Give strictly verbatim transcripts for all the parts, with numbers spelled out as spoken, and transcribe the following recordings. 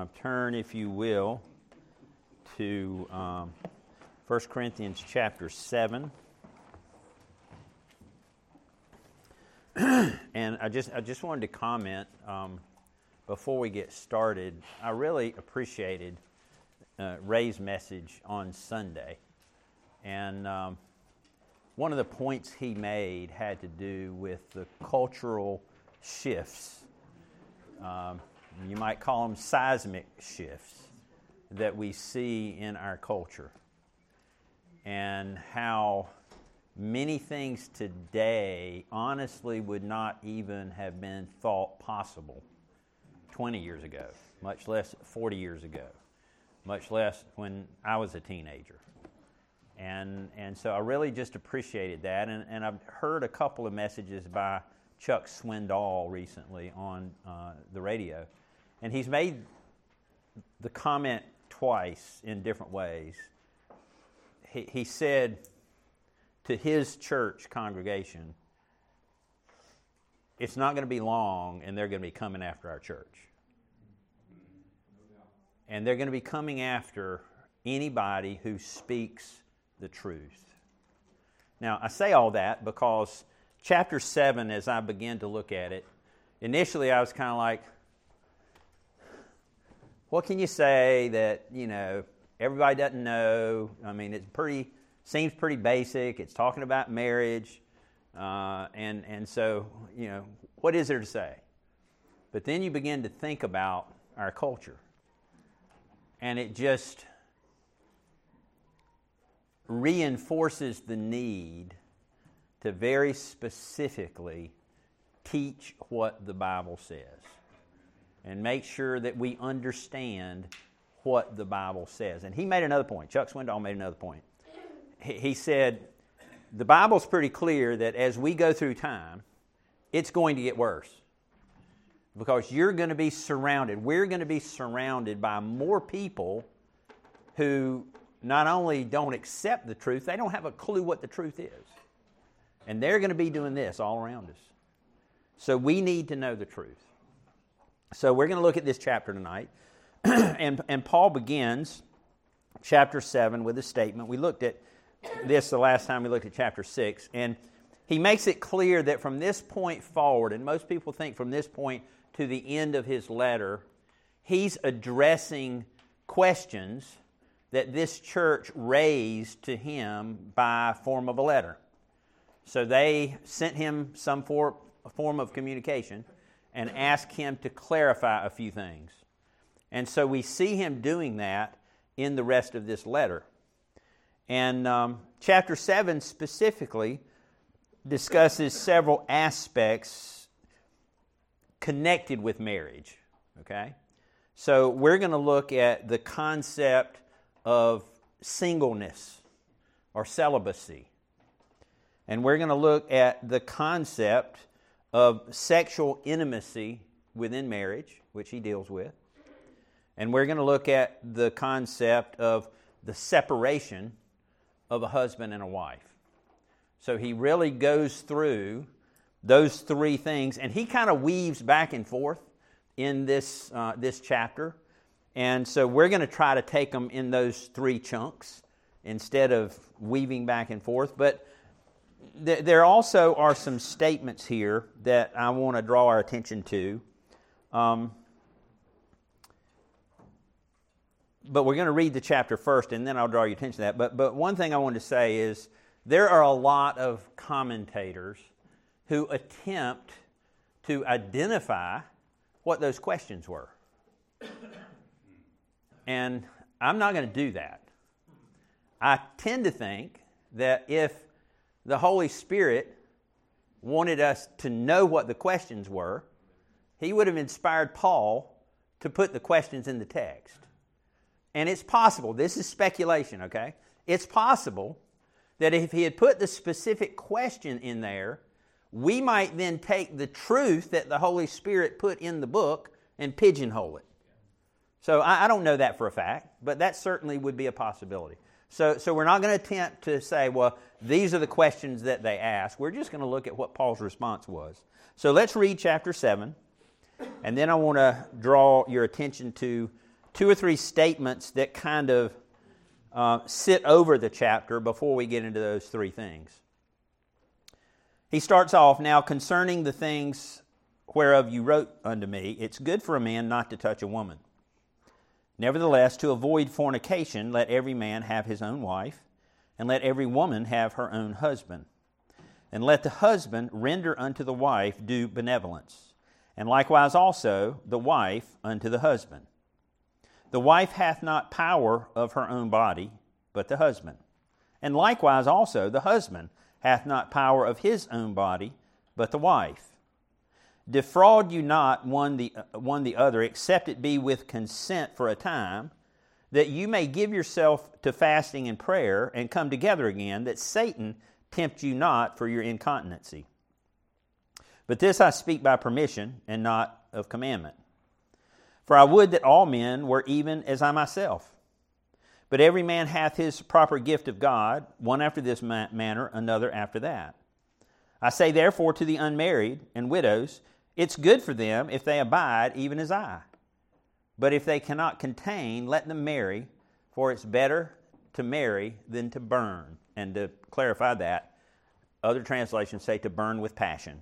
uh, turn, if you will, to um, First Corinthians chapter seven. And I just I just wanted to comment um, before we get started. I really appreciated uh, Ray's message on Sunday. And um, one of the points he made had to do with the cultural shifts. Um, you might call them seismic shifts that we see in our culture. And how many things today honestly would not even have been thought possible twenty years ago, much less forty years ago, much less when I was a teenager. And and so I really just appreciated that. And, and I've heard a couple of messages by Chuck Swindoll recently on uh, the radio. And he's made the comment twice in different ways. He, he said to his church congregation, it's not going to be long and they're going to be coming after our church. And they're going to be coming after anybody who speaks the truth. Now, I say all that because chapter seven, as I began to look at it, initially I was kind of like, what can you say that, you know, everybody doesn't know? I mean, it's pretty, seems pretty basic. It's talking about marriage. Uh, and, and so, you know, what is there to say? But then you begin to think about our culture. And it just reinforces the need to very specifically teach what the Bible says and make sure that we understand what the Bible says. And he made another point. Chuck Swindoll made another point. He, he said, the Bible's pretty clear that as we go through time, it's going to get worse because you're going to be surrounded. We're going to be surrounded by more people who not only don't accept the truth, they don't have a clue what the truth is. And they're going to be doing this all around us. So we need to know the truth. So we're going to look at this chapter tonight. and, and Paul begins chapter seven with a statement. We looked at this the last time we looked at chapter six. And he makes it clear that from this point forward, and most people think from this point to the end of his letter, he's addressing questions that this church raised to him by form of a letter. So they sent him some for, form of communication and asked him to clarify a few things. And so we see him doing that in the rest of this letter. And um, chapter seven specifically discusses several aspects connected with marriage. Okay? So we're going to look at the concept of singleness or celibacy. And we're going to look at the concept of sexual intimacy within marriage, which he deals with. And we're going to look at the concept of the separation of a husband and a wife. So he really goes through those three things, and he kind of weaves back and forth in this uh, this chapter. And so we're going to try to take them in those three chunks instead of weaving back and forth. But th- there also are some statements here that I want to draw our attention to. Um, but we're going to read the chapter first, and then I'll draw your attention to that. But, but one thing I wanted to say is there are a lot of commentators who attempt to identify what those questions were. And I'm not going to do that. I tend to think that if the Holy Spirit wanted us to know what the questions were, He would have inspired Paul to put the questions in the text. And it's possible, this is speculation, okay? It's possible that if he had put the specific question in there, we might then take the truth that the Holy Spirit put in the book and pigeonhole it. So I, I don't know that for a fact, but that certainly would be a possibility. So, so we're not going to attempt to say, well, these are the questions that they asked. We're just going to look at what Paul's response was. So let's read chapter seven, and then I want to draw your attention to two or three statements that kind of uh, sit over the chapter before we get into those three things. He starts off, now concerning the things whereof you wrote unto me, it's good for a man not to touch a woman. Nevertheless, to avoid fornication, let every man have his own wife, and let every woman have her own husband. And let the husband render unto the wife due benevolence, and likewise also the wife unto the husband. The wife hath not power of her own body, but the husband. And likewise also the husband hath not power of his own body, but the wife. Defraud you not one the, uh, one the other, except it be with consent for a time, that you may give yourself to fasting and prayer, and come together again, that Satan tempt you not for your incontinency. But this I speak by permission, and not of commandment. For I would that all men were even as I myself. But every man hath his proper gift of God, one after this ma- manner, another after that. I say therefore to the unmarried and widows, it's good for them if they abide even as I. But if they cannot contain, let them marry, for it's better to marry than to burn. And to clarify that, other translations say to burn with passion.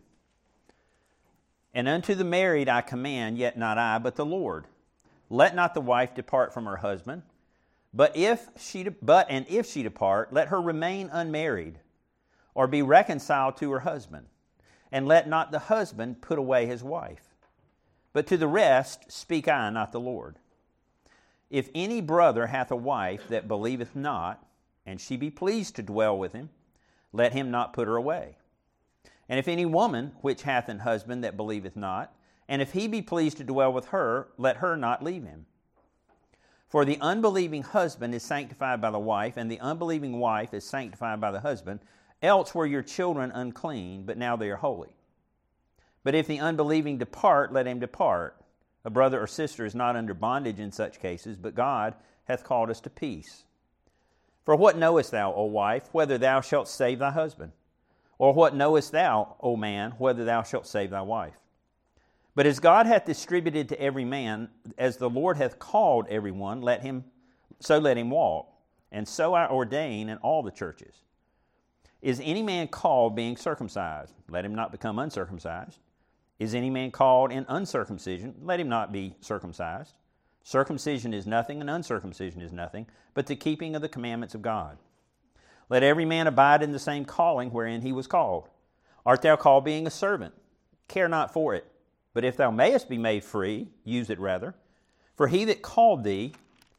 And unto the married I command, yet not I, but the Lord. Let not the wife depart from her husband, but if she but and if she depart, let her remain unmarried, or be reconciled to her husband. And let not the husband put away his wife. But to the rest speak I, not the Lord. If any brother hath a wife that believeth not, and she be pleased to dwell with him, let him not put her away. And if any woman which hath an husband that believeth not, and if he be pleased to dwell with her, let her not leave him. For the unbelieving husband is sanctified by the wife, and the unbelieving wife is sanctified by the husband. Else were your children unclean, but now they are holy. But if the unbelieving depart, let him depart. A brother or sister is not under bondage in such cases, but God hath called us to peace. For what knowest thou, O wife, whether thou shalt save thy husband? Or what knowest thou, O man, whether thou shalt save thy wife? But as God hath distributed to every man, as the Lord hath called every one, let him, so let him walk. And so I ordain in all the churches. Is any man called being circumcised? Let him not become uncircumcised. Is any man called in uncircumcision? Let him not be circumcised. Circumcision is nothing, and uncircumcision is nothing, but the keeping of the commandments of God. Let every man abide in the same calling wherein he was called. Art thou called being a servant? Care not for it. But if thou mayest be made free, use it rather. For he that called thee,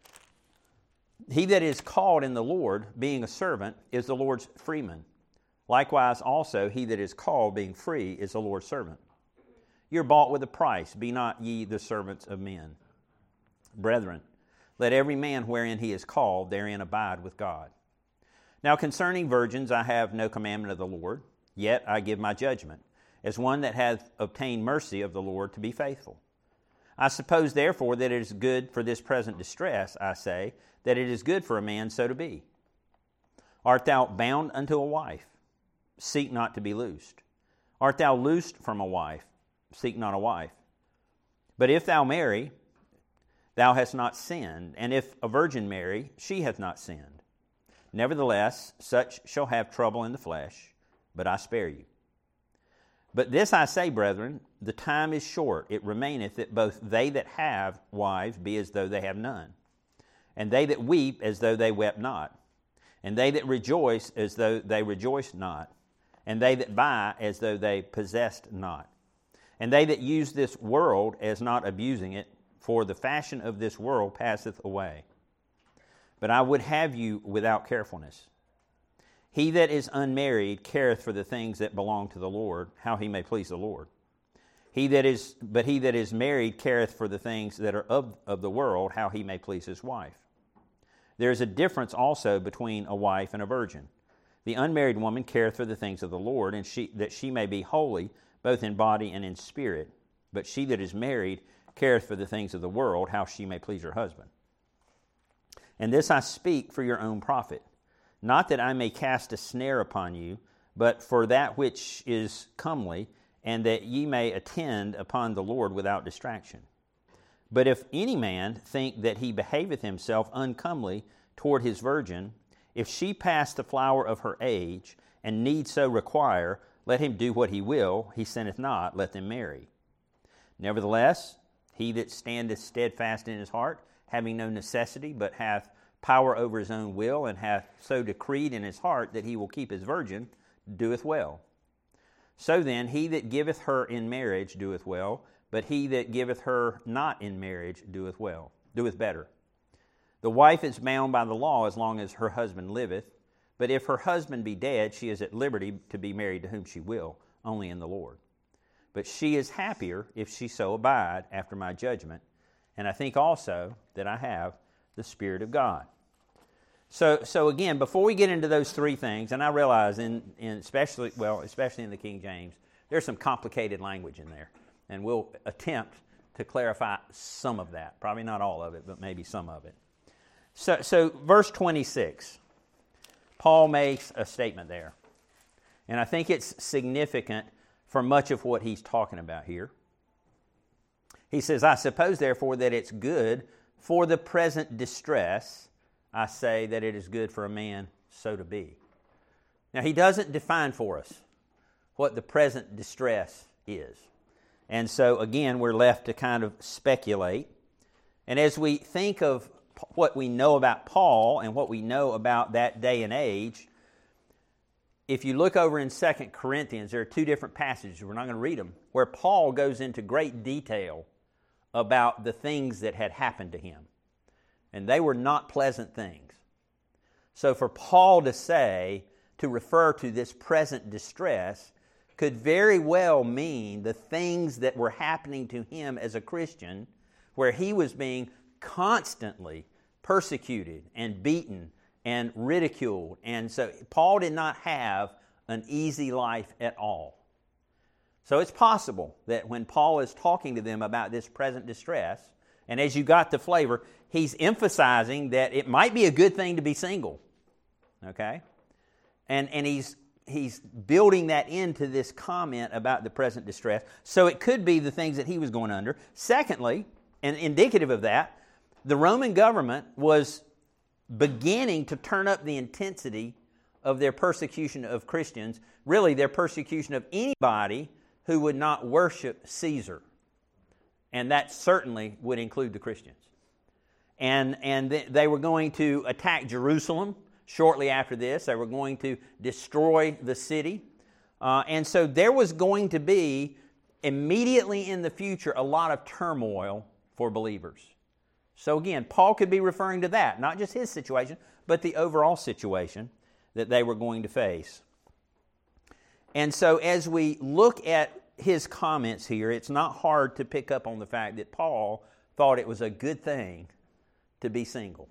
he that is called in the Lord, being a servant, is the Lord's freeman. Likewise also he that is called, being free, is the Lord's servant. You are bought with a price. Be not ye the servants of men. Brethren, let every man wherein he is called, therein abide with God. Now concerning virgins I have no commandment of the Lord, yet I give my judgment, as one that hath obtained mercy of the Lord to be faithful. I suppose therefore that it is good for this present distress, I say, that it is good for a man so to be. Art thou bound unto a wife? Seek not to be loosed. Art thou loosed from a wife? Seek not a wife. But if thou marry, thou hast not sinned, and if a virgin marry, she hath not sinned. Nevertheless, such shall have trouble in the flesh, but I spare you. But this I say, brethren, the time is short. It remaineth that both they that have wives be as though they have none, and they that weep as though they wept not, and they that rejoice as though they rejoiced not, and they that buy as though they possessed not, and they that use this world as not abusing it, for the fashion of this world passeth away. But I would have you without carefulness. He that is unmarried careth for the things that belong to the Lord, how he may please the Lord. He that is, but he that is married careth for the things that are of, of the world, how he may please his wife. There is a difference also between a wife and a virgin. The unmarried woman careth for the things of the Lord, and she, that she may be holy, both in body and in spirit. But she that is married careth for the things of the world, how she may please her husband. And this I speak for your own profit, not that I may cast a snare upon you, but for that which is comely, and that ye may attend upon the Lord without distraction. But if any man think that he behaveth himself uncomely toward his virgin, if she pass the flower of her age, and need so require, let him do what he will, he sinneth not, let them marry. Nevertheless, he that standeth steadfast in his heart, having no necessity, but hath power over his own will, and hath so decreed in his heart that he will keep his virgin, doeth well. So then, he that giveth her in marriage doeth well, but he that giveth her not in marriage doeth well, doeth better. The wife is bound by the law as long as her husband liveth, but if her husband be dead, she is at liberty to be married to whom she will, only in the Lord. But she is happier if she so abide after my judgment, and I think also that I have the Spirit of God. So, so again, before we get into those three things, and I realize in, in especially, well, especially in the King James, there's some complicated language in there, and we'll attempt to clarify some of that. Probably not all of it, but maybe some of it. So, so verse twenty-six, Paul makes a statement there, and I think it's significant for much of what he's talking about here. He says, I suppose, therefore, that it's good for the present distress. I say that it is good for a man so to be. Now, he doesn't define for us what the present distress is. And so, again, we're left to kind of speculate. And as we think of what we know about Paul and what we know about that day and age, if you look over in Second Corinthians, there are two different passages, we're not going to read them, where Paul goes into great detail about the things that had happened to him. And they were not pleasant things. So for Paul to say, to refer to this present distress, could very well mean the things that were happening to him as a Christian, where he was being constantly persecuted and beaten and ridiculed. And so Paul did not have an easy life at all. So it's possible that when Paul is talking to them about this present distress, and as you got the flavor, he's emphasizing that it might be a good thing to be single. Okay? And and he's he's building that into this comment about the present distress. So it could be the things that he was going under. Secondly, and indicative of that, the Roman government was beginning to turn up the intensity of their persecution of Christians, really their persecution of anybody who would not worship Caesar. And that certainly would include the Christians. And, and they were going to attack Jerusalem shortly after this. They were going to destroy the city. Uh, and so there was going to be, immediately in the future, a lot of turmoil for believers. So again, Paul could be referring to that, not just his situation, but the overall situation that they were going to face. And so as we look at his comments here, it's not hard to pick up on the fact that Paul thought it was a good thing to be single.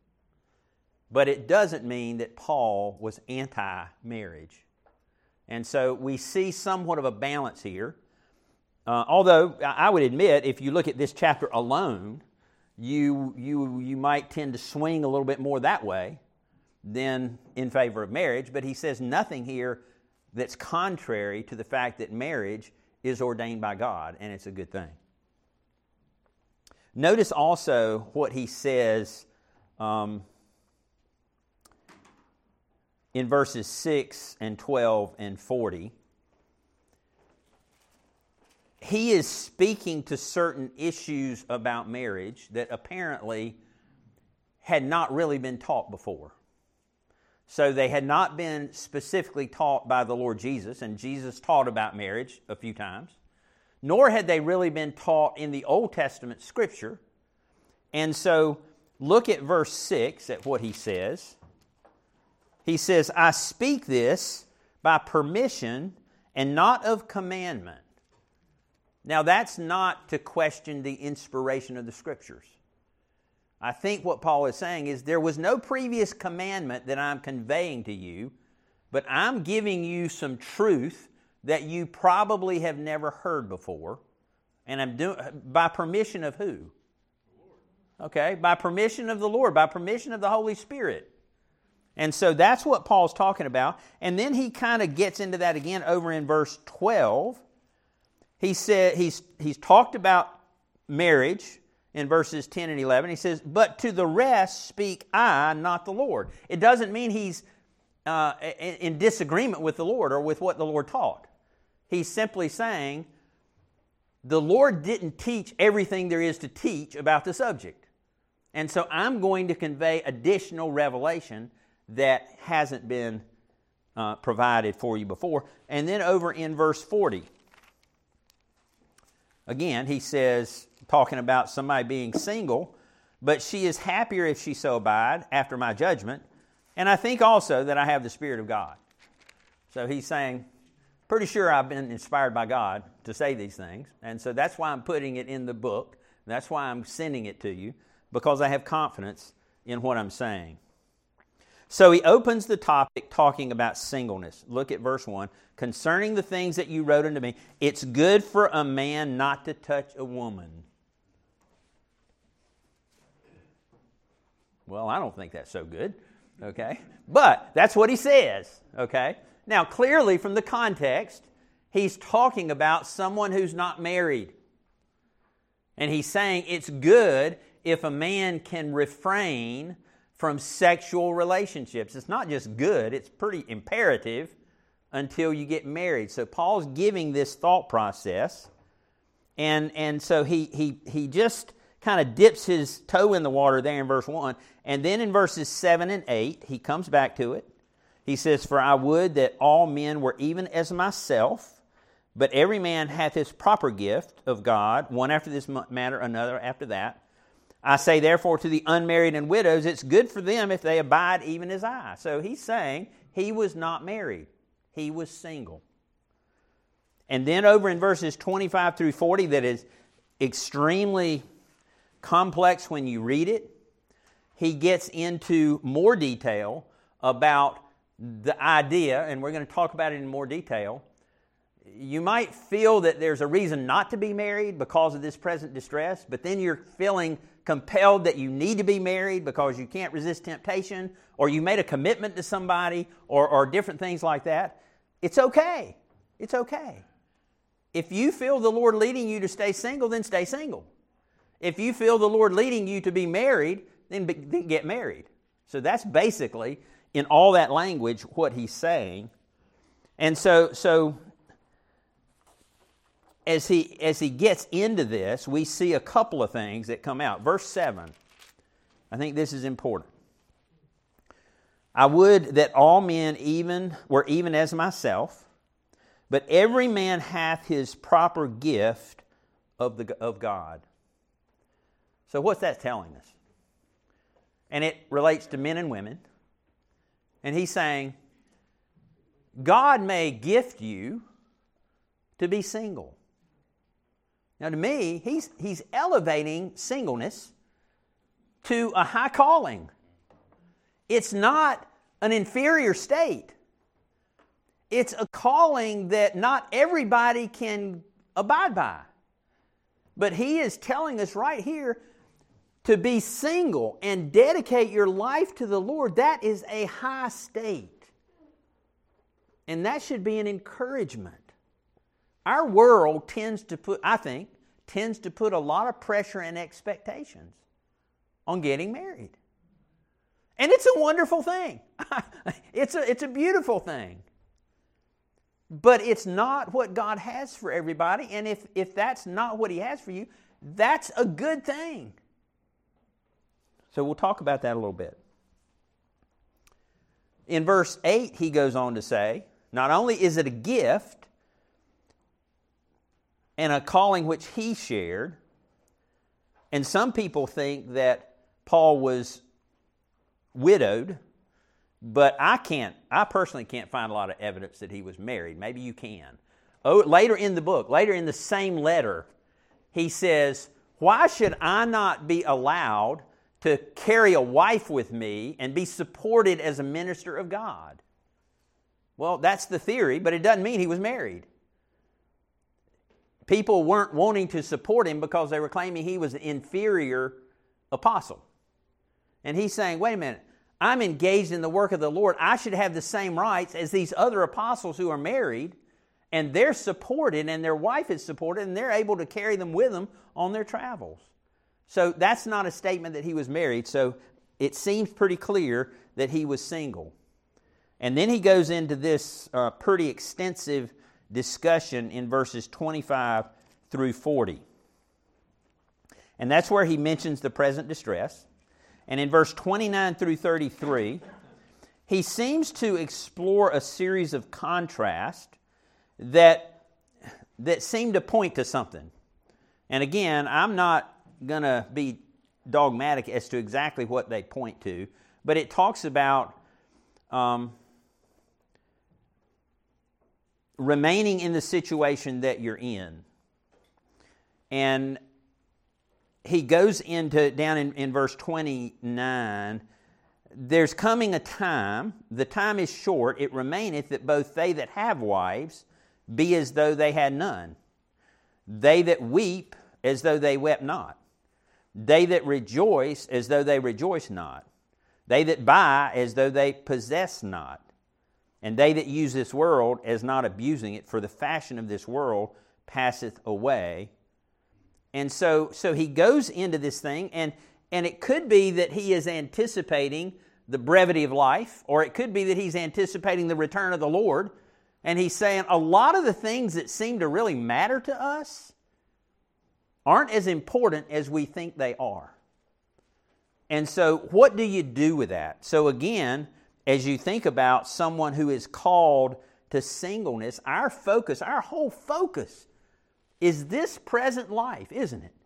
But it doesn't mean that Paul was anti-marriage. And so we see somewhat of a balance here. Uh, although, I would admit, if you look at this chapter alone, you, you, you might tend to swing a little bit more that way than in favor of marriage. But he says nothing here that's contrary to the fact that marriage is ordained by God, and it's a good thing. Notice also what he says um, in verses six and twelve and forty. He is speaking to certain issues about marriage that apparently had not really been taught before. So they had not been specifically taught by the Lord Jesus, and Jesus taught about marriage a few times, nor had they really been taught in the Old Testament Scripture. And so look at verse six, at what he says. He says, I speak this by permission and not of commandment. Now that's not to question the inspiration of the Scriptures. I think what Paul is saying is there was no previous commandment that I'm conveying to you, but I'm giving you some truth that you probably have never heard before. And I'm doing by permission of who? Okay, by permission of the Lord, by permission of the Holy Spirit. And so that's what Paul's talking about. And then he kind of gets into that again over in verse twelve. He said he's he's talked about marriage in verses ten and eleven. He says, but to the rest speak I, not the Lord. It doesn't mean he's uh, in disagreement with the Lord or with what the Lord taught. He's simply saying, the Lord didn't teach everything there is to teach about the subject. And so I'm going to convey additional revelation that hasn't been uh, provided for you before. And then over in verse forty, again, he says, talking about somebody being single, but she is happier if she so abide after my judgment. And I think also that I have the Spirit of God. So he's saying, pretty sure I've been inspired by God to say these things. And so that's why I'm putting it in the book. That's why I'm sending it to you, because I have confidence in what I'm saying. So he opens the topic talking about singleness. Look at verse one. Concerning the things that you wrote unto me, it's good for a man not to touch a woman. Well, I don't think that's so good, okay? But that's what he says, okay? Now, clearly from the context, he's talking about someone who's not married. And he's saying it's good if a man can refrain from sexual relationships. It's not just good, it's pretty imperative until you get married. So Paul's giving this thought process, and, and so he, he, he just kind of dips his toe in the water there in verse one, and then in verses seven and eight, he comes back to it. He says, for I would that all men were even as myself, but every man hath his proper gift of God, one after this manner, another after that. I say therefore to the unmarried and widows, it's good for them if they abide even as I. So he's saying he was not married. He was single. And then over in verses twenty-five through forty, that is extremely complex when you read it, he gets into more detail about the idea, and we're going to talk about it in more detail. You might feel that there's a reason not to be married because of this present distress, but then you're feeling compelled that you need to be married because you can't resist temptation, or you made a commitment to somebody, or, or different things like that. It's okay. It's okay. If you feel the Lord leading you to stay single, then stay single. If you feel the Lord leading you to be married, then, be, then get married. So that's basically, in all that language, what he's saying. And so, so as he as he gets into this, we see a couple of things that come out. Verse seven, I think this is important. I would that all men even were even as myself, but every man hath his proper gift of the of God. So what's that telling us? And it relates to men and women. And he's saying, God may gift you to be single. Now to me, he's, he's elevating singleness to a high calling. It's not an inferior state. It's a calling that not everybody can abide by. But he is telling us right here, to be single and dedicate your life to the Lord, that is a high state. And that should be an encouragement. Our world tends to put, I think, tends to put a lot of pressure and expectations on getting married. And it's a wonderful thing. it's a, it's a beautiful thing. But it's not what God has for everybody. And if, if that's not what He has for you, that's a good thing. So we'll talk about that a little bit. In verse eight, he goes on to say, not only is it a gift and a calling which he shared, and some people think that Paul was widowed, but I can't, I personally can't find a lot of evidence that he was married. Maybe you can. Oh, later in the book, later in the same letter, he says, why should I not be allowed to carry a wife with me and be supported as a minister of God? Well, that's the theory, but it doesn't mean he was married. People weren't wanting to support him because they were claiming he was an inferior apostle. And he's saying, wait a minute, I'm engaged in the work of the Lord. I should have the same rights as these other apostles who are married, and they're supported, and their wife is supported, and they're able to carry them with them on their travels. So that's not a statement that he was married. So it seems pretty clear that he was single. And then he goes into this uh, pretty extensive discussion in verses twenty-five through forty. And that's where he mentions the present distress. And in verse twenty-nine through thirty-three, he seems to explore a series of contrasts that, that seem to point to something. And again, I'm not going to be dogmatic as to exactly what they point to, but it talks about um, remaining in the situation that you're in. And he goes into, down in, in verse twenty-nine, there's coming a time, the time is short, it remaineth that both they that have wives be as though they had none. They that weep as though they wept not. They that rejoice as though they rejoice not. They that buy as though they possess not. And they that use this world as not abusing it, for the fashion of this world passeth away. And so, so he goes into this thing, and, and it could be that he is anticipating the brevity of life, or it could be that he's anticipating the return of the Lord, and he's saying a lot of the things that seem to really matter to us aren't as important as we think they are. And so what do you do with that? So again, as you think about someone who is called to singleness, our focus, our whole focus is this present life, isn't it?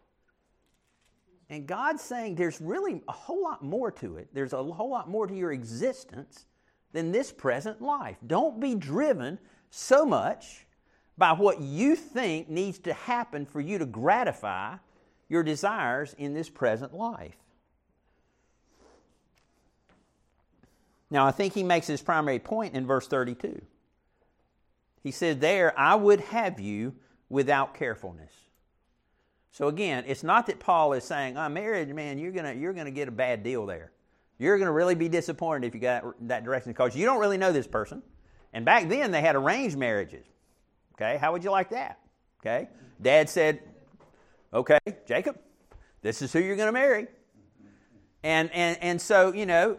And God's saying there's really a whole lot more to it. There's a whole lot more to your existence than this present life. Don't be driven so much by what you think needs to happen for you to gratify your desires in this present life. Now, I think he makes his primary point in verse thirty-two. He said there, I would have you without carefulness. So again, it's not that Paul is saying, oh, marriage, man, you're gonna you're gonna get a bad deal there. You're gonna really be disappointed if you go that direction because you don't really know this person. And back then they had arranged marriages. Okay, how would you like that? Okay, Dad said, okay, Jacob, this is who you're gonna marry. And and and so, you know,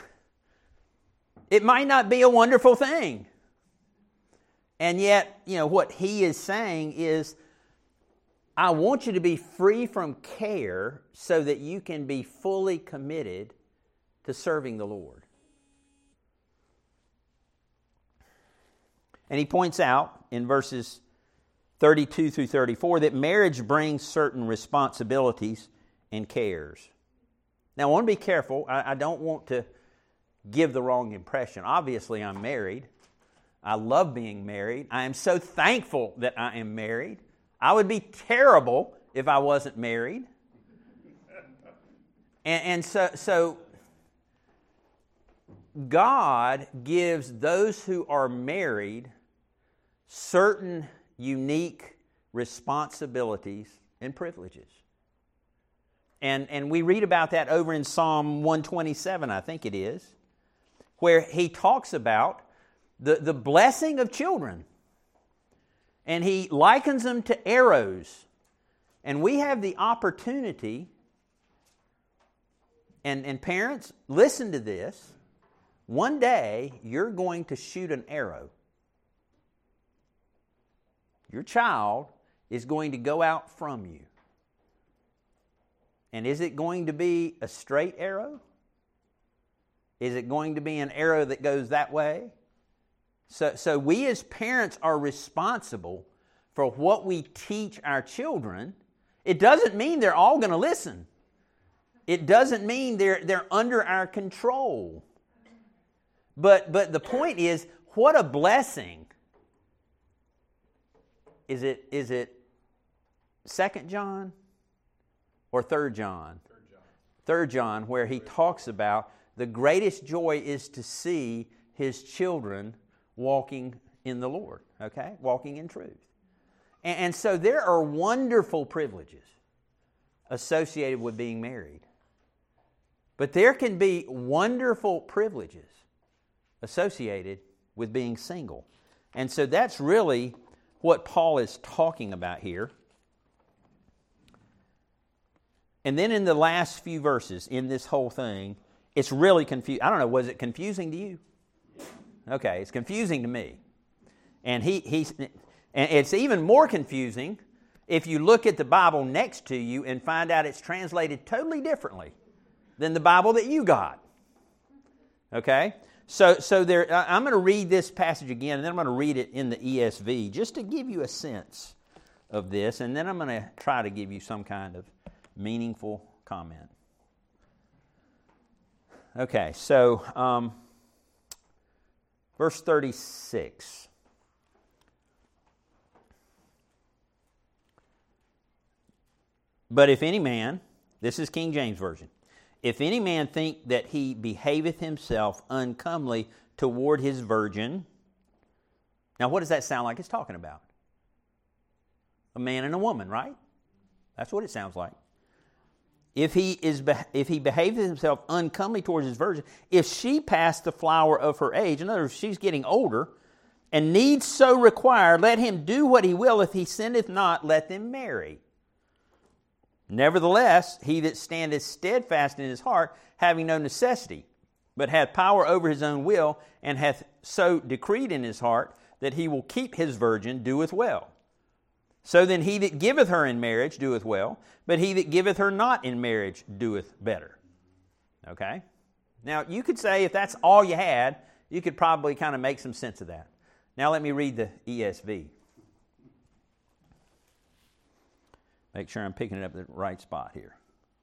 it might not be a wonderful thing. And yet, you know, what he is saying is, I want you to be free from care so that you can be fully committed to serving the Lord. And he points out in verses thirty-two through thirty-four that marriage brings certain responsibilities and cares. Now, I want to be careful. I, I don't want to give the wrong impression. Obviously, I'm married. I love being married. I am so thankful that I am married. I would be terrible if I wasn't married. And, and so, so God gives those who are married certain unique responsibilities and privileges. And, and we read about that over in Psalm one twenty-seven, I think it is, where he talks about the, the blessing of children. And he likens them to arrows. And we have the opportunity, and, and parents, listen to this. One day, you're going to shoot an arrow. Your child is going to go out from you. And is it going to be a straight arrow? Is it going to be an arrow that goes that way? So, so we as parents are responsible for what we teach our children. It doesn't mean they're all going to listen. It doesn't mean they're, they're under our control. But, but the point is, what a blessing. Is it, is it Second John or Third John? Third John. Third John, where he talks about the greatest joy is to see his children walking in the Lord, okay? Walking in truth. And, and so there are wonderful privileges associated with being married. But there can be wonderful privileges associated with being single. And so that's really what Paul is talking about here. And then in the last few verses in this whole thing, it's really confusing. I don't know, was it confusing to you? Okay, it's confusing to me. And he he's and it's even more confusing if you look at the Bible next to you and find out it's translated totally differently than the Bible that you got. Okay? So so there I'm going to read this passage again, and then I'm going to read it in the E S V just to give you a sense of this, and then I'm going to try to give you some kind of meaningful comment. Okay, so um, verse thirty-six. But if any man, this is King James Version, if any man think that he behaveth himself uncomely toward his virgin, now what does that sound like it's talking about? A man and a woman, right? That's what it sounds like. If he is, if he behaves himself uncomely towards his virgin, if she pass the flower of her age, in other words, she's getting older, and needs so require, let him do what he will. If he sinneth not, let them marry. Nevertheless, he that standeth steadfast in his heart, having no necessity, but hath power over his own will, and hath so decreed in his heart that he will keep his virgin, doeth well. So then he that giveth her in marriage doeth well, but he that giveth her not in marriage doeth better. Okay? Now, you could say if that's all you had, you could probably kind of make some sense of that. Now let me read the E S V. Make sure I'm picking it up at the right spot here.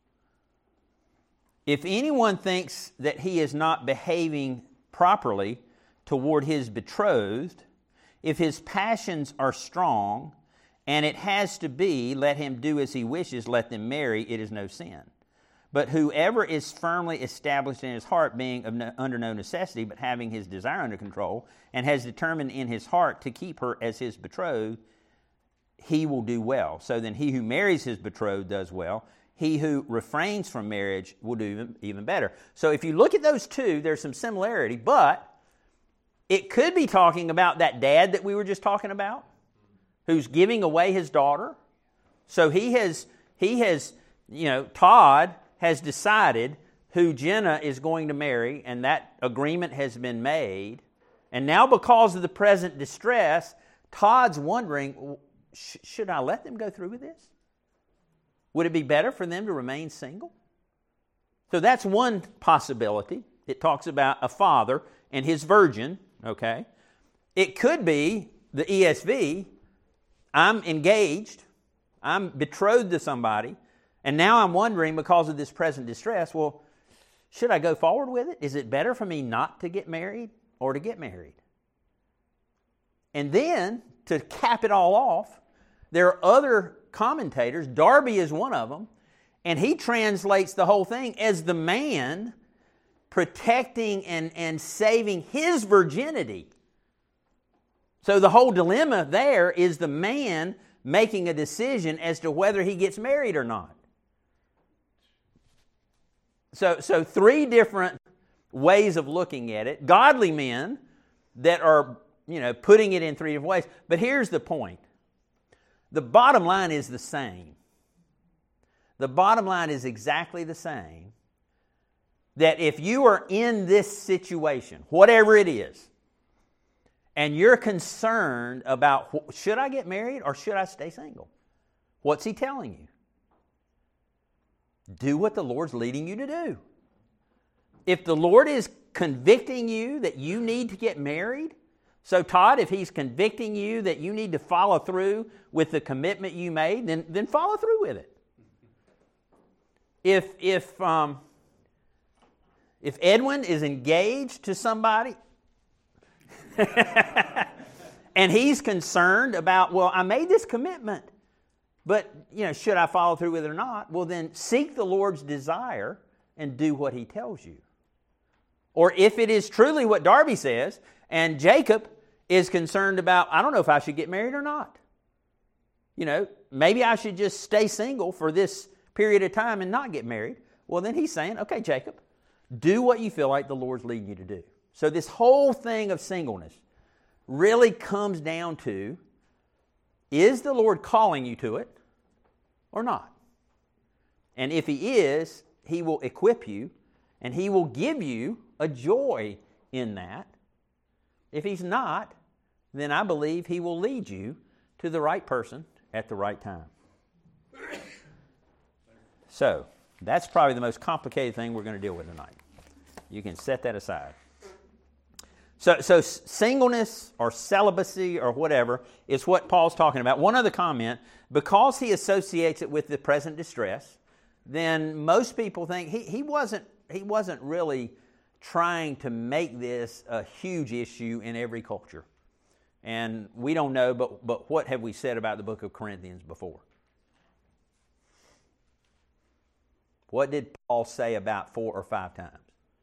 If anyone thinks that he is not behaving properly toward his betrothed, if his passions are strong, and it has to be, let him do as he wishes, let them marry, it is no sin. But whoever is firmly established in his heart, being of no, under no necessity, but having his desire under control, and has determined in his heart to keep her as his betrothed, he will do well. So then he who marries his betrothed does well. He who refrains from marriage will do even, even better. So if you look at those two, there's some similarity, but it could be talking about that dad that we were just talking about, who's giving away his daughter. So he has, he has, you know, Todd has decided who Jenna is going to marry, and that agreement has been made. And now because of the present distress, Todd's wondering, sh- should I let them go through with this? Would it be better for them to remain single? So that's one possibility. It talks about a father and his virgin, okay? It could be the E S V, I'm engaged, I'm betrothed to somebody, and now I'm wondering because of this present distress, well, should I go forward with it? Is it better for me not to get married or to get married? And then, to cap it all off, there are other commentators, Darby is one of them, and he translates the whole thing as the man protecting and, and saving his virginity. So the whole dilemma there is the man making a decision as to whether he gets married or not. So, so three different ways of looking at it. Godly men that are, you know, putting it in three different ways. But here's the point. The bottom line is the same. The bottom line is exactly the same. That if you are in this situation, whatever it is, and you're concerned about, should I get married or should I stay single? What's he telling you? Do what the Lord's leading you to do. If the Lord is convicting you that you need to get married, so Todd, if he's convicting you that you need to follow through with the commitment you made, then, then follow through with it. If, if, um, if Edwin is engaged to somebody, and he's concerned about, well, I made this commitment, but, you know, should I follow through with it or not? Well, then seek the Lord's desire and do what he tells you. Or if it is truly what Darby says, and Jacob is concerned about, I don't know if I should get married or not. You know, maybe I should just stay single for this period of time and not get married. Well, then he's saying, okay, Jacob, do what you feel like the Lord's leading you to do. So this whole thing of singleness really comes down to, is the Lord calling you to it or not? And if He is, He will equip you, and He will give you a joy in that. If He's not, then I believe He will lead you to the right person at the right time. So, that's probably the most complicated thing we're going to deal with tonight. You can set that aside. So, so singleness or celibacy or whatever is what Paul's talking about. One other comment, because he associates it with the present distress, then most people think he, he wasn't he wasn't really trying to make this a huge issue in every culture. And we don't know, but, but what have we said about the book of Corinthians before? What did Paul say about four or five times?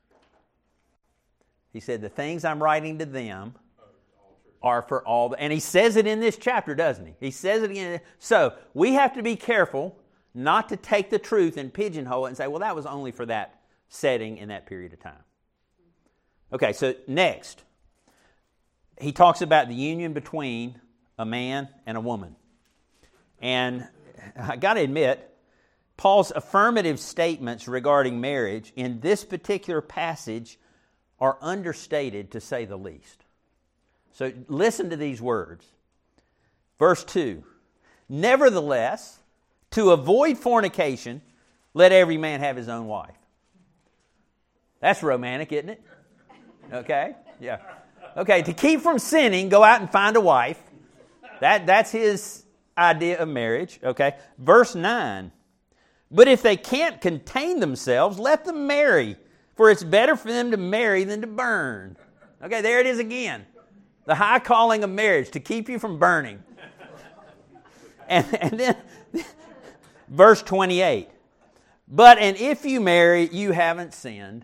He said, the things I'm writing to them are for all. The, and he says it in this chapter, doesn't he? He says it again. So we have to be careful not to take the truth and pigeonhole it and say, well, that was only for that setting in that period of time. Okay, so next, he talks about the union between a man and a woman. And I got to admit, Paul's affirmative statements regarding marriage in this particular passage are understated, to say the least. So listen to these words. Verse two, nevertheless, to avoid fornication, let every man have his own wife. That's romantic, isn't it? Okay? Yeah. Okay, to keep from sinning, go out and find a wife. That, that's his idea of marriage. Okay? Verse nine, but if they can't contain themselves, let them marry. For it's better for them to marry than to burn. Okay, there it is again. The high calling of marriage, to keep you from burning. And, and then, verse twenty-eight. But, and if you marry, you haven't sinned.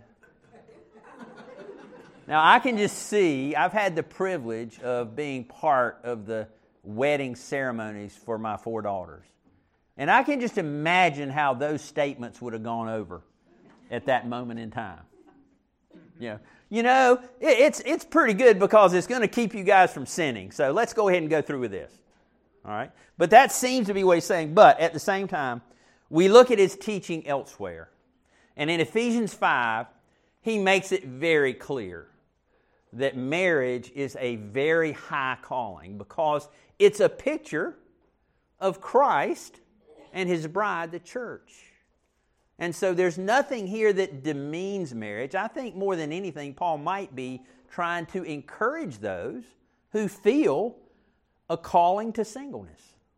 Now, I can just see, I've had the privilege of being part of the wedding ceremonies for my four daughters. And I can just imagine how those statements would have gone over at that moment in time. Yeah. You know, it, it's it's pretty good because it's going to keep you guys from sinning. So let's go ahead and go through with this. All right? But that seems to be what he's saying. But at the same time, we look at his teaching elsewhere. And in Ephesians five, he makes it very clear that marriage is a very high calling because it's a picture of Christ and His bride, the church. And so there's nothing here that demeans marriage. I think more than anything, Paul might be trying to encourage those who feel a calling to singleness.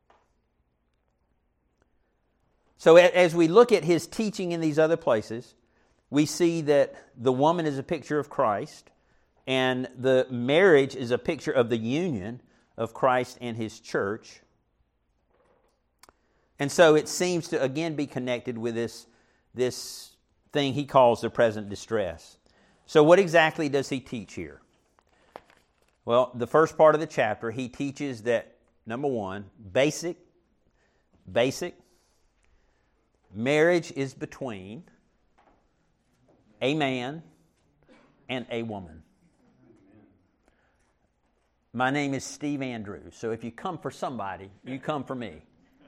So as we look at his teaching in these other places, we see that the woman is a picture of Christ, and the marriage is a picture of the union of Christ and His church. And so it seems to again be connected with this this thing he calls the present distress. So what exactly does he teach here? Well, the first part of the chapter, he teaches that, number one, basic, basic, marriage is between a man and a woman. My name is Steve Andrews, so if you come for somebody, you come for me.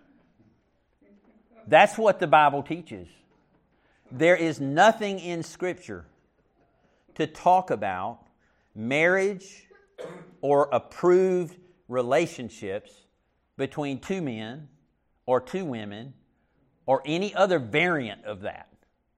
That's what the Bible teaches. There is nothing in Scripture to talk about marriage or approved relationships between two men or two women or any other variant of that.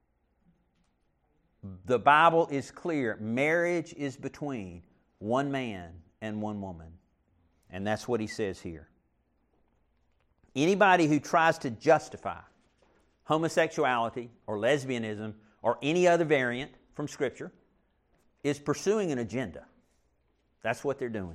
The Bible is clear. Marriage is between one man and one woman. And that's what he says here. Anybody who tries to justify homosexuality or lesbianism or any other variant from Scripture is pursuing an agenda. That's what they're doing.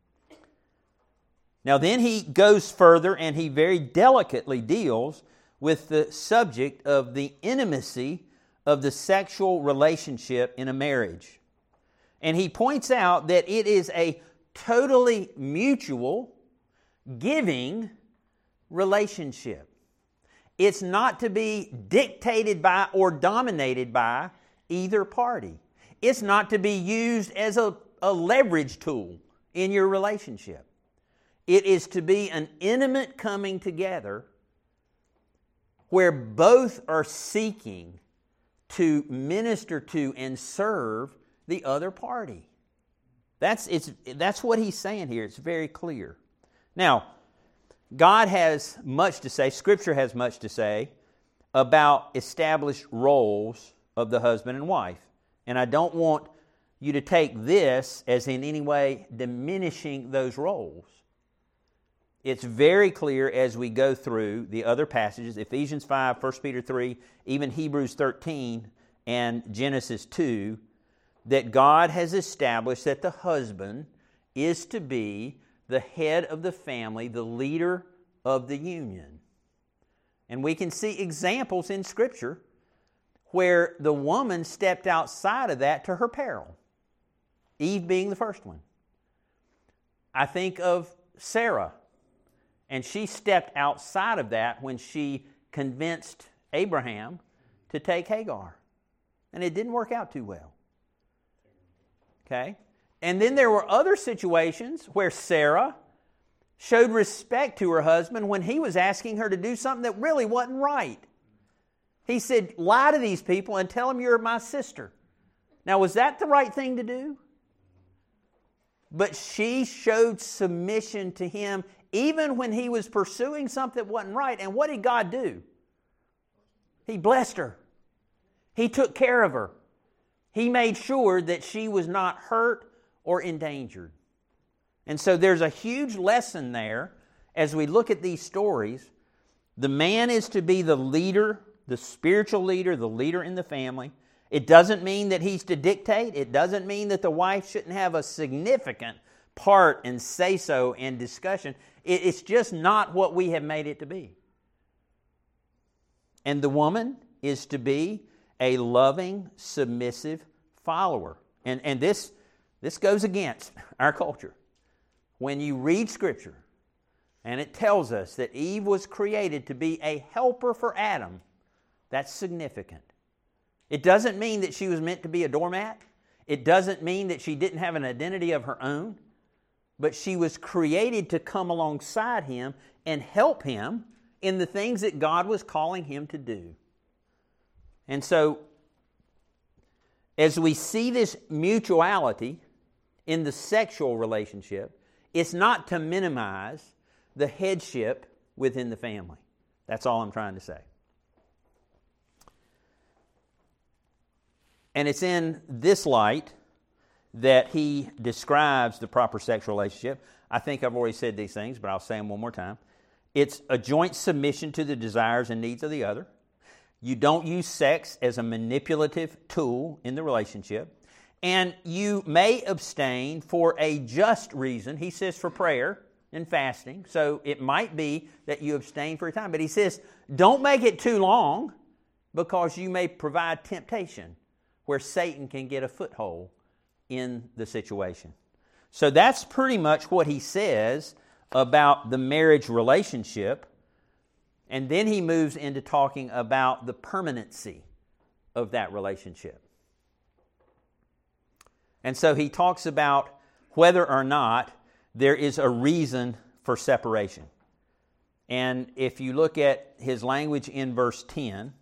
Now then he goes further and he very delicately deals with the subject of the intimacy of the sexual relationship in a marriage. And he points out that it is a totally mutual, giving relationship. It's not to be dictated by or dominated by either party. It's not to be used as a, a leverage tool in your relationship. It is to be an intimate coming together where both are seeking to minister to and serve the other party. That's, it's, that's what he's saying here. It's very clear. Now, God has much to say, Scripture has much to say about established roles of the husband and wife. And I don't want you to take this as in any way diminishing those roles. It's very clear as we go through the other passages, Ephesians five, First Peter three, even Hebrews thirteen and Genesis two, that God has established that the husband is to be the head of the family, the leader of the union. And we can see examples in Scripture where the woman stepped outside of that to her peril, Eve being the first one. I think of Sarah, and she stepped outside of that when she convinced Abraham to take Hagar. And it didn't work out too well. Okay? And then there were other situations where Sarah showed respect to her husband when he was asking her to do something that really wasn't right. He said, lie to these people and tell them you're my sister. Now, was that the right thing to do? But she showed submission to him even when he was pursuing something that wasn't right. And what did God do? He blessed her. He took care of her. He made sure that she was not hurt or endangered. And so there's a huge lesson there as we look at these stories. The man is to be the leader, the spiritual leader, the leader in the family. It doesn't mean that he's to dictate. It doesn't mean that the wife shouldn't have a significant part and say-so and discussion. It's just not what we have made it to be. And the woman is to be a loving, submissive follower. And, and this, this goes against our culture. When you read Scripture, and it tells us that Eve was created to be a helper for Adam, that's significant. It doesn't mean that she was meant to be a doormat. It doesn't mean that she didn't have an identity of her own. But she was created to come alongside him and help him in the things that God was calling him to do. And so, as we see this mutuality in the sexual relationship, it's not to minimize the headship within the family. That's all I'm trying to say. And it's in this light that he describes the proper sexual relationship. I think I've already said these things, but I'll say them one more time. It's a joint submission to the desires and needs of the other. You don't use sex as a manipulative tool in the relationship. And you may abstain for a just reason. He says for prayer and fasting. So it might be that you abstain for a time. But he says, don't make it too long because you may provide temptation where Satan can get a foothold in the situation. So that's pretty much what he says about the marriage relationship. And then he moves into talking about the permanency of that relationship. And so he talks about whether or not there is a reason for separation. And if you look at his language in verse ten,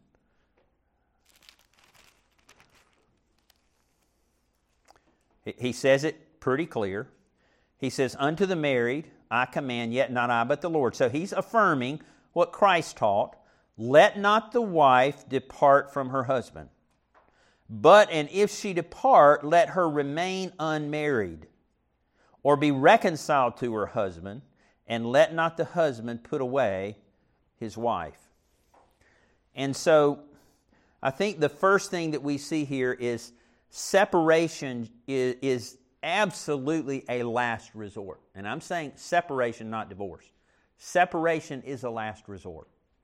he says it pretty clear. He says, unto the married I command, yet not I, but the Lord. So he's affirming what Christ taught. Let not the wife depart from her husband. But, and if she depart, let her remain unmarried, or be reconciled to her husband, and let not the husband put away his wife. And so, I think the first thing that we see here is separation is, is absolutely a last resort. And I'm saying separation, not divorce. Separation is a last resort.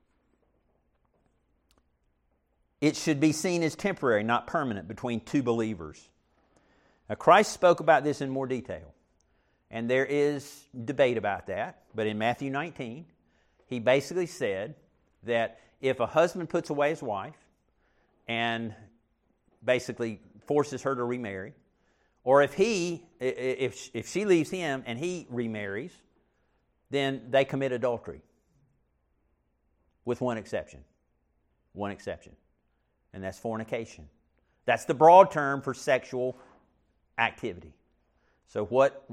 It should be seen as temporary, not permanent, between two believers. Now, Christ spoke about this in more detail, and there is debate about that. But in Matthew nineteen, he basically said that if a husband puts away his wife and basically forces her to remarry, or if he, if if she leaves him and he remarries, then they commit adultery, with one exception. one exception, and that's fornication. That's the broad term for sexual activity. So what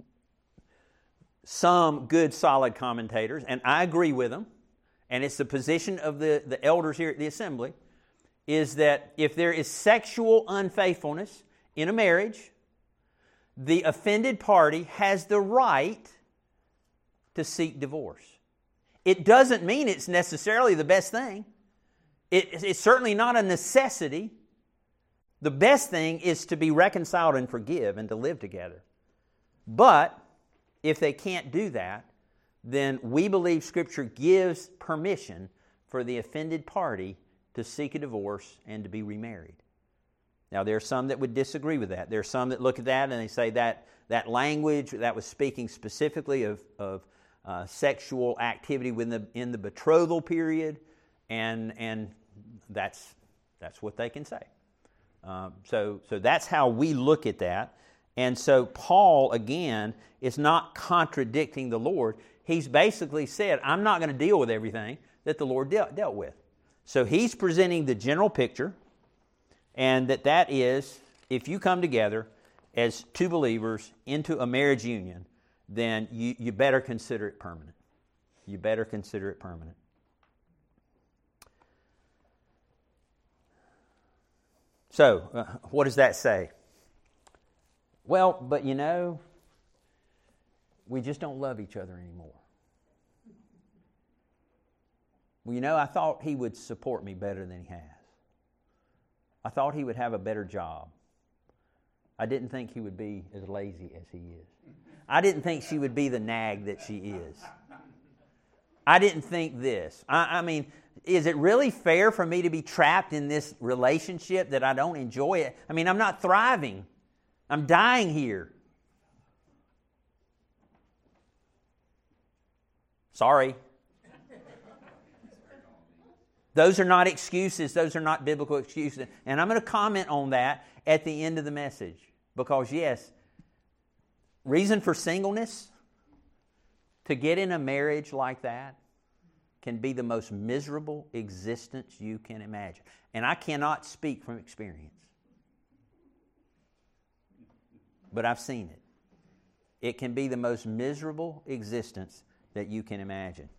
some good, solid commentators, and I agree with them, and it's the position of the, the elders here at the assembly, is that if there is sexual unfaithfulness in a marriage, the offended party has the right to seek divorce. It doesn't mean it's necessarily the best thing. It, it's certainly not a necessity. The best thing is to be reconciled and forgive and to live together. But if they can't do that, then we believe Scripture gives permission for the offended party to seek a divorce and to be remarried. Now, there are some that would disagree with that. There are some that look at that and they say that that language, that was speaking specifically of, of uh, sexual activity within the, in the betrothal period, and, and that's, that's what they can say. Um, so, so that's how we look at that. And so Paul, again, is not contradicting the Lord. He's basically said, I'm not going to deal with everything that the Lord de- dealt with. So he's presenting the general picture, and that that is, if you come together as two believers into a marriage union, then you, you better consider it permanent. You better consider it permanent. So, uh, what does that say? Well, but you know, we just don't love each other anymore. Well, you know, I thought he would support me better than he has. I thought he would have a better job. I didn't think he would be as lazy as he is. I didn't think she would be the nag that she is. I didn't think this. I, I mean, is it really fair for me to be trapped in this relationship that I don't enjoy it? I mean, I'm not thriving. I'm dying here. Sorry. Those are not excuses. Those are not biblical excuses. And I'm going to comment on that at the end of the message. Because yes, reason for singleness, to get in a marriage like that, can be the most miserable existence you can imagine. And I cannot speak from experience. But I've seen it. It can be the most miserable existence that you can imagine.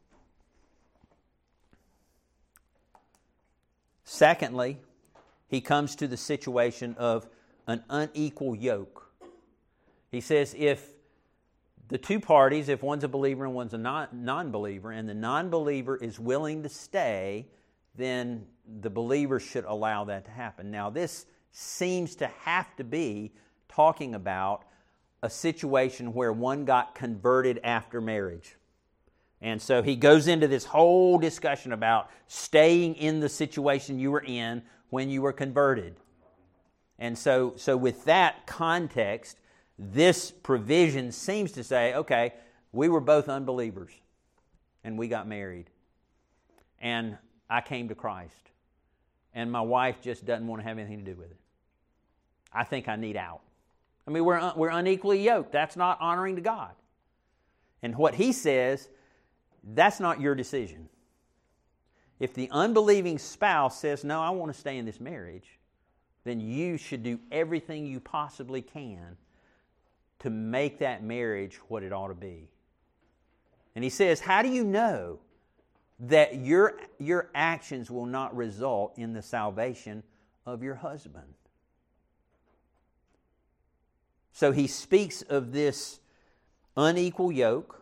Secondly, he comes to the situation of an unequal yoke. He says if the two parties, if one's a believer and one's a non- non-believer, and the non-believer is willing to stay, then the believer should allow that to happen. Now, this seems to have to be talking about a situation where one got converted after marriage. And so he goes into this whole discussion about staying in the situation you were in when you were converted. And so, so with that context, this provision seems to say, okay, we were both unbelievers and we got married. And I came to Christ. And my wife just doesn't want to have anything to do with it. I think I need out. I mean, we're, un- we're unequally yoked. That's not honoring to God. And what he says, that's not your decision. If the unbelieving spouse says, no, I want to stay in this marriage, then you should do everything you possibly can to make that marriage what it ought to be. And he says, how do you know that your, your actions will not result in the salvation of your husband? So he speaks of this unequal yoke,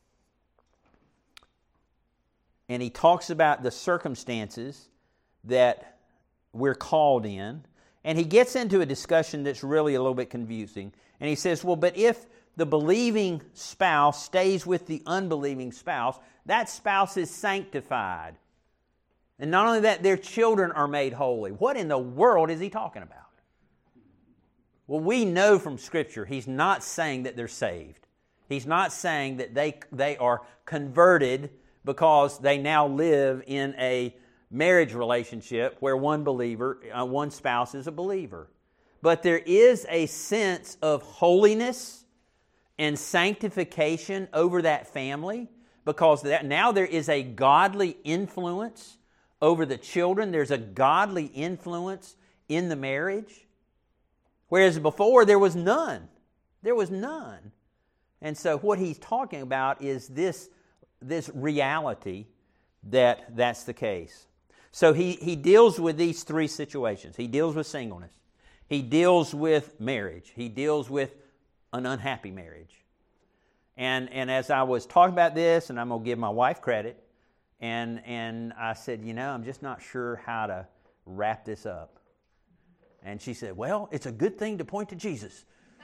and he talks about the circumstances that we're called in. And he gets into a discussion that's really a little bit confusing. And he says, well, but if the believing spouse stays with the unbelieving spouse, that spouse is sanctified. And not only that, their children are made holy. What in the world is he talking about? Well, we know from Scripture he's not saying that they're saved. He's not saying that they, they are converted because they now live in a marriage relationship where one believer, uh, one spouse is a believer. But there is a sense of holiness and sanctification over that family because that, now there is a godly influence over the children. There's a godly influence in the marriage. Whereas before there was none. There was none. And so what he's talking about is this, this reality that that's the case. So he, he deals with these three situations. He deals with singleness. He deals with marriage. He deals with an unhappy marriage. And, and as I was talking about this, and I'm going to give my wife credit, and, and I said, you know, I'm just not sure how to wrap this up. And she said, well, it's a good thing to point to Jesus.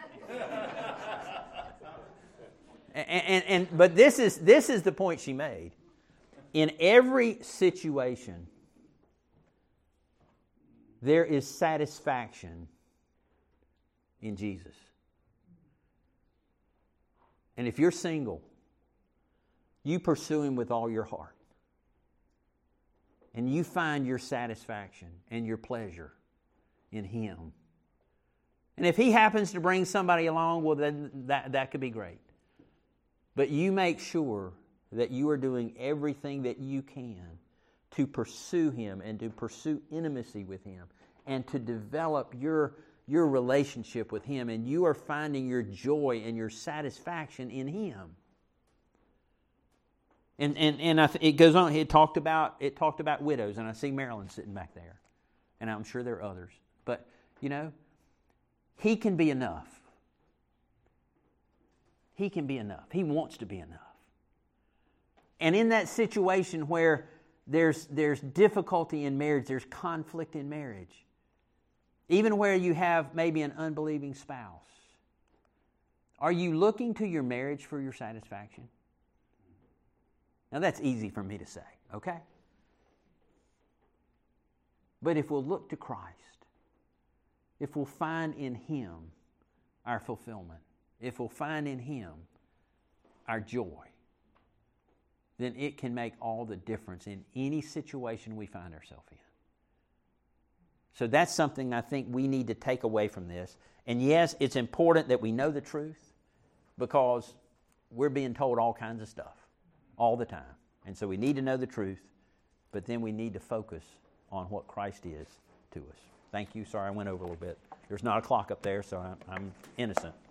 and, and, and but this is this is the point she made. In every situation, there is satisfaction in Jesus. And if you're single, you pursue Him with all your heart. And you find your satisfaction and your pleasure in Him. And if He happens to bring somebody along, well, then that, that could be great. But you make sure that you are doing everything that you can to pursue Him and to pursue intimacy with Him and to develop your, your relationship with Him, and you are finding your joy and your satisfaction in Him. And and and I th- it goes on. It talked about it talked about widows, and I see Marilyn sitting back there, and I'm sure there are others. But you know, He can be enough. He can be enough. He wants to be enough. And in that situation where there's there's difficulty in marriage, there's conflict in marriage, even where you have maybe an unbelieving spouse, are you looking to your marriage for your satisfaction? Now that's easy for me to say, okay? But if we'll look to Christ, if we'll find in Him our fulfillment, if we'll find in Him our joy, then it can make all the difference in any situation we find ourselves in. So that's something I think we need to take away from this. And yes, it's important that we know the truth, because we're being told all kinds of stuff all the time. And so we need to know the truth, but then we need to focus on what Christ is to us. Thank you. Sorry I went over a little bit. There's not a clock up there, so I'm, I'm innocent.